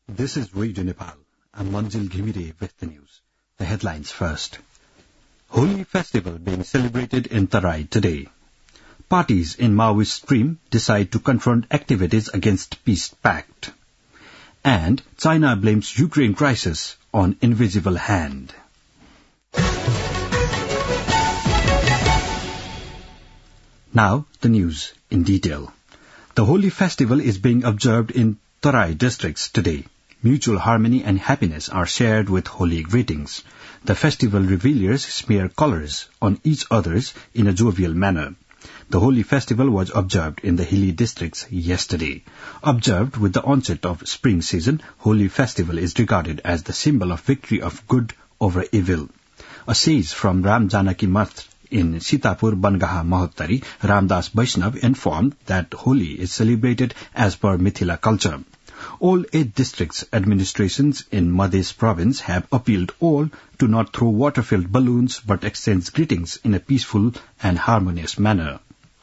This is Radio Nepal. I'm Manjil Ghimire with the news. The headlines first. Holi festival being celebrated in Tarai today. Parties in Maoist stream decide to confront activities against peace pact. And China blames Ukraine crisis on invisible hand. Now, the news in detail. The Holi festival is being observed in Tarai districts today. Mutual harmony and happiness are shared with Holi greetings. The festival revelers smear colors on each other's in a jovial manner. The Holi festival was observed in the hilly districts yesterday. Observed with the onset of spring season, Holi festival is regarded as the symbol of victory of good over evil. A sage from Ram Janaki Math in Sitapur, Bangaha, Mahottari, Ramdas Vaishnav informed that Holi is celebrated as per Mithila culture. All 8 districts administrations in Madhya province have appealed all to not throw water-filled balloons but exchange greetings in a peaceful and harmonious manner.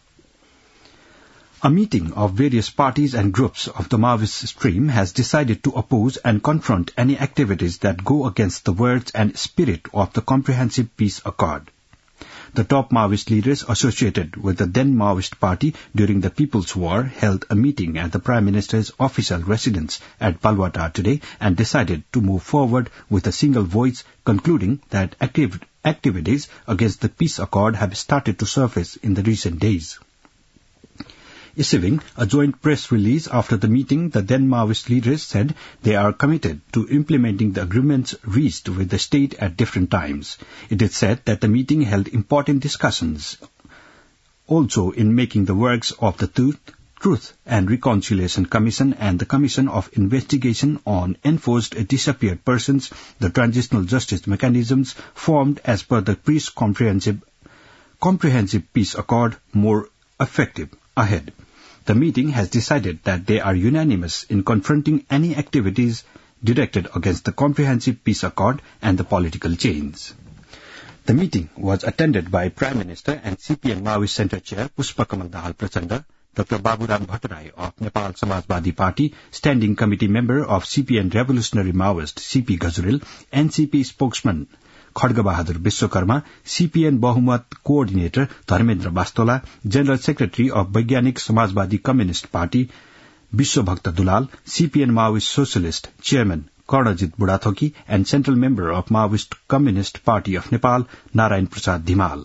A meeting of various parties and groups of the Maoist stream has decided to oppose and confront any activities that go against the words and spirit of the Comprehensive Peace Accord. The top Maoist leaders associated with the then Maoist party during the People's War held a meeting at the Prime Minister's official residence at Balwata today and decided to move forward with a single voice, concluding that activities against the peace accord have started to surface in the recent days. Issuing a joint press release after the meeting, the then Maoist leaders said they are committed to implementing the agreements reached with the state at different times. It is said that the meeting held important discussions also in making the works of the Truth and Reconciliation Commission and the Commission of Investigation on Enforced Disappeared Persons, the transitional justice mechanisms formed as per the Peace Comprehensive Peace Accord more effective ahead. The meeting has decided that they are unanimous in confronting any activities directed against the Comprehensive Peace Accord and the political chains. The meeting was attended by Prime Minister and CPN Maoist Center Chair Pushpa Kamal Dahal Prachanda, Dr. Baburam Bhattarai of Nepal Samajwadi Party, Standing Committee Member of CPN Revolutionary Maoist CP Gajurel, NCP Spokesman Khadga Bahadur Vishwakarma, CPN Bahumat Coordinator Dharmendra Bastola, General Secretary of Vaigyanik Samajwadi Communist Party Vishwabhakta Dulal, CPN Maoist Socialist Chairman Karnajit Budathoki, and Central Member of Maoist Communist Party of Nepal Narayan Prasad Dhimal.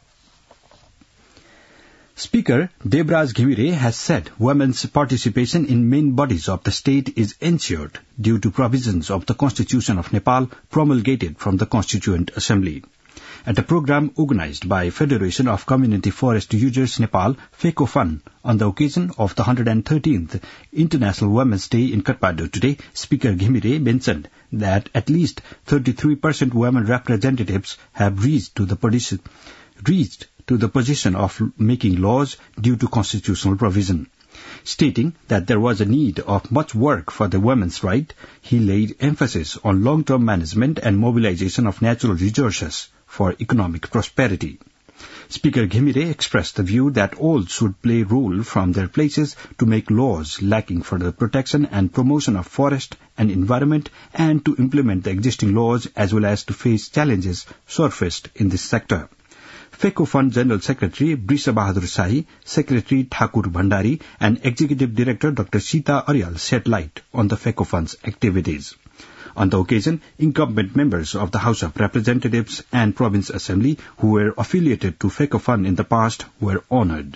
Speaker Devraj Ghimire has said women's participation in main bodies of the state is ensured due to provisions of the Constitution of Nepal promulgated from the Constituent Assembly. At a program organized by Federation of Community Forest Users Nepal, FECOFUN, on the occasion of the 113th International Women's Day in Kathmandu today, Speaker Ghimire mentioned that at least 33% women representatives have reached to the position of making laws due to constitutional provision. Stating that there was a need of much work for the women's right, he laid emphasis on long-term management and mobilization of natural resources for economic prosperity. Speaker Ghimire expressed the view that all should play a role from their places to make laws lacking for the protection and promotion of forest and environment and to implement the existing laws as well as to face challenges surfaced in this sector. FECOFUN General Secretary Brisha Bahadur Shahi, Secretary Thakur Bhandari, and Executive Director Dr. Sita Aryal shed light on the FECOFUN's activities. On the occasion, incumbent members of the House of Representatives and Province Assembly who were affiliated to FECOFUN in the past were honored.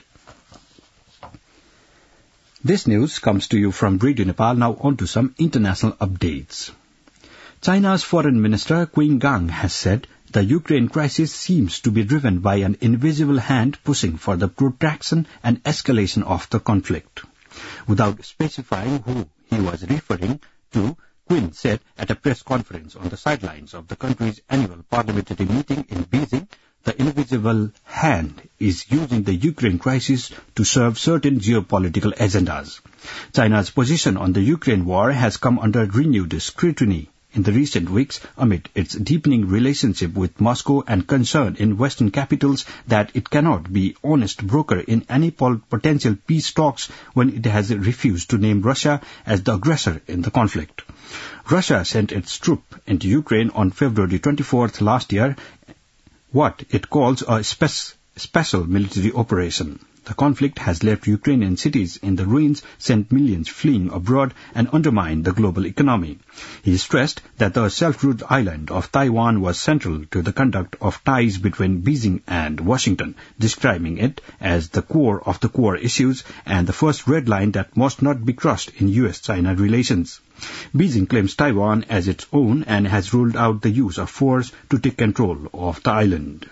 This news comes to you from Radio Nepal. Now on to some international updates. China's Foreign Minister Qin Gang has said the Ukraine crisis seems to be driven by an invisible hand pushing for the protraction and escalation of the conflict. Without specifying who he was referring to, Qin said at a press conference on the sidelines of the country's annual parliamentary meeting in Beijing, the invisible hand is using the Ukraine crisis to serve certain geopolitical agendas. China's position on the Ukraine war has come under renewed scrutiny in the recent weeks amid its deepening relationship with Moscow and concern in Western capitals that it cannot be honest broker in any potential peace talks when it has refused to name Russia as the aggressor in the conflict. Russia sent its troops into Ukraine on February 24th last year, what it calls a special military operation. The conflict has left Ukrainian cities in the ruins, sent millions fleeing abroad, and undermined the global economy. He stressed that the self-ruled island of Taiwan was central to the conduct of ties between Beijing and Washington, describing it as the core of the core issues and the first red line that must not be crossed in U.S.-China relations. Beijing claims Taiwan as its own and has ruled out the use of force to take control of the island.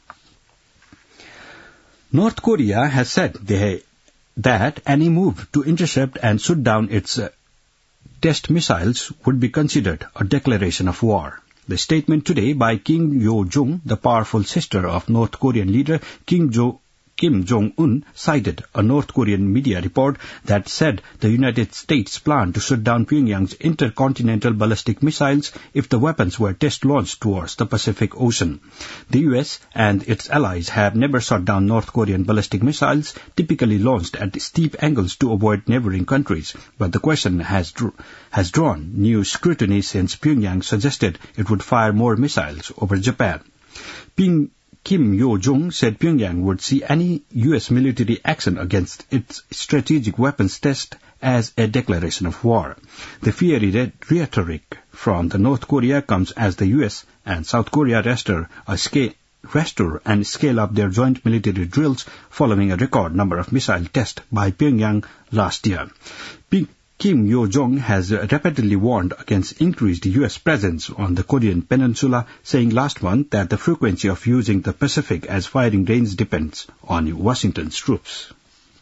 North Korea has said that any move to intercept and shoot down its test missiles would be considered a declaration of war. The statement today by Kim Yo-jong, the powerful sister of North Korean leader Kim Jong-un, cited a North Korean media report that said the United States planned to shoot down Pyongyang's intercontinental ballistic missiles if the weapons were test-launched towards the Pacific Ocean. The U.S. and its allies have never shot down North Korean ballistic missiles, typically launched at steep angles to avoid neighboring countries, but the question has drawn new scrutiny since Pyongyang suggested it would fire more missiles over Japan. Kim Yo-jong said Pyongyang would see any U.S. military action against its strategic weapons test as a declaration of war. The fiery rhetoric from the North Korea comes as the U.S. and South Korea restore and scale up their joint military drills following a record number of missile tests by Pyongyang last year. Kim Yo-jong has repeatedly warned against increased U.S. presence on the Korean peninsula, saying last month that the frequency of using the Pacific as firing range depends on Washington's troops.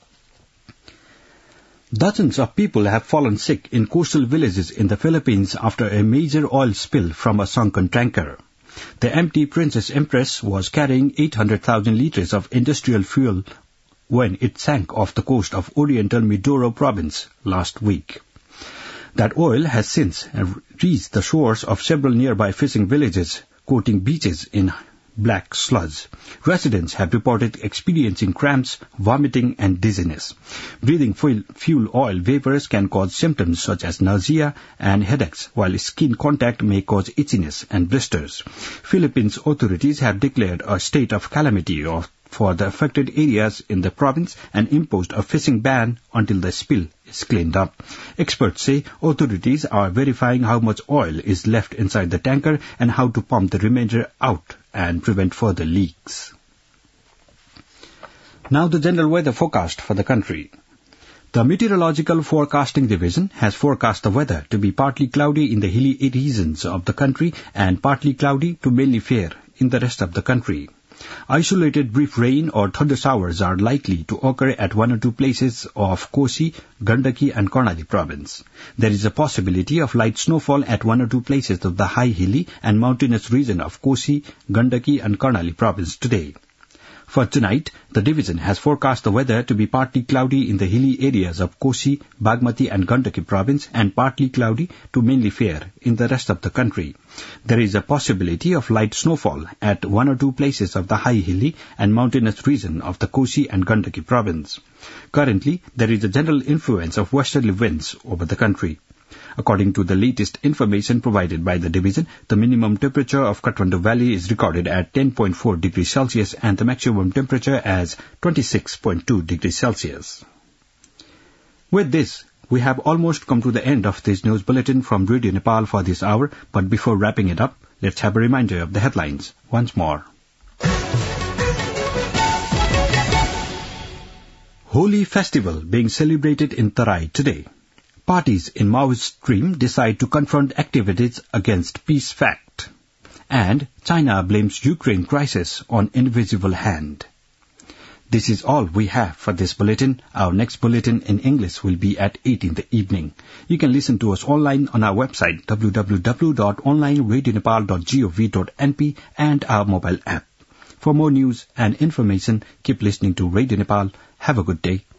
Dozens of people have fallen sick in coastal villages in the Philippines after a major oil spill from a sunken tanker. The MT Princess Empress was carrying 800,000 liters of industrial fuel when it sank off the coast of Oriental Mindoro province last week. That oil has since reached the shores of several nearby fishing villages, coating beaches in black sludge. Residents have reported experiencing cramps, vomiting, and dizziness. Breathing fuel oil vapors can cause symptoms such as nausea and headaches, while skin contact may cause itchiness and blisters. Philippines authorities have declared a state of calamity for the affected areas in the province and imposed a fishing ban until the spill is cleaned up. Experts say authorities are verifying how much oil is left inside the tanker and how to pump the remainder out and prevent further leaks. Now the general weather forecast for the country. The Meteorological Forecasting Division has forecast the weather to be partly cloudy in the hilly regions of the country and partly cloudy to mainly fair in the rest of the country. Isolated brief rain or thunder showers are likely to occur at one or two places of Kosi, Gandaki and Karnali province. There is a possibility of light snowfall at one or two places of the high hilly and mountainous region of Kosi, Gandaki and Karnali province today. For tonight, the division has forecast the weather to be partly cloudy in the hilly areas of Kosi, Bagmati and Gandaki province and partly cloudy to mainly fair in the rest of the country. There is a possibility of light snowfall at one or two places of the high hilly and mountainous region of the Kosi and Gandaki province. Currently, there is a general influence of westerly winds over the country. According to the latest information provided by the division, the minimum temperature of Kathmandu Valley is recorded at 10.4 degrees Celsius and the maximum temperature as 26.2 degrees Celsius. With this, we have almost come to the end of this news bulletin from Radio Nepal for this hour, but before wrapping it up, let's have a reminder of the headlines once more. Holi festival being celebrated in Tarai today. Parties in Maoist stream decide to confront activities against peace pact. And China blames Ukraine crisis on invisible hand. This is all we have for this bulletin. Our next bulletin in English will be at 8 in the evening. You can listen to us online on our website www.onlineradionepal.gov.np and our mobile app. For more news and information, keep listening to Radio Nepal. Have a good day.